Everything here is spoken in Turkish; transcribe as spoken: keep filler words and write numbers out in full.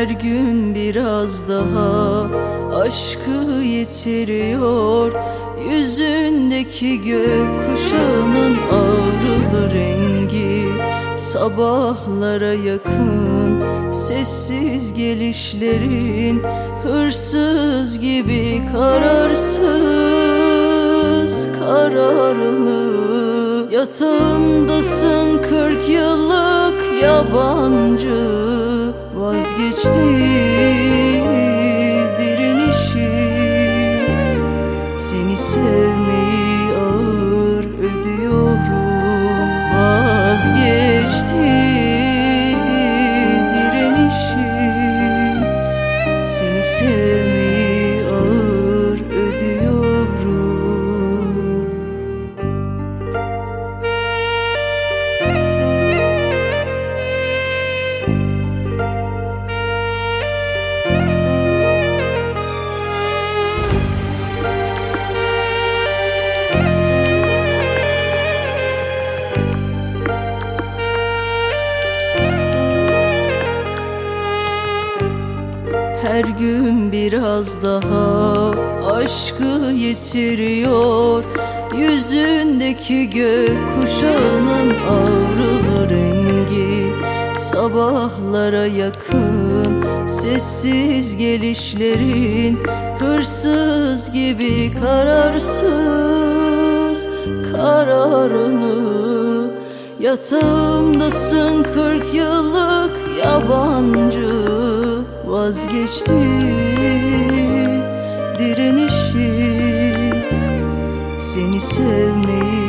Her gün biraz daha aşkı yitiriyor. Yüzündeki gökkuşağının ağrılı rengi, sabahlara yakın sessiz gelişlerin, hırsız gibi kararsız kararlı. Yatağımdasın kırk yıllık yabancı, vazgeçti direnişim. Seni sevmeyi ağır ödüyorum, vazgeçti direnişim. Seni sevmeyi ağır ödüyorum. Her gün biraz daha aşkı yitiriyor. Yüzündeki gökkuşağının ağrılı rengi, sabahlara yakın sessiz gelişlerin, hırsız gibi kararsız kararını. Yatağımdasın kırk yıllık yabancı, vazgeçti direnişim. Seni sevmeyi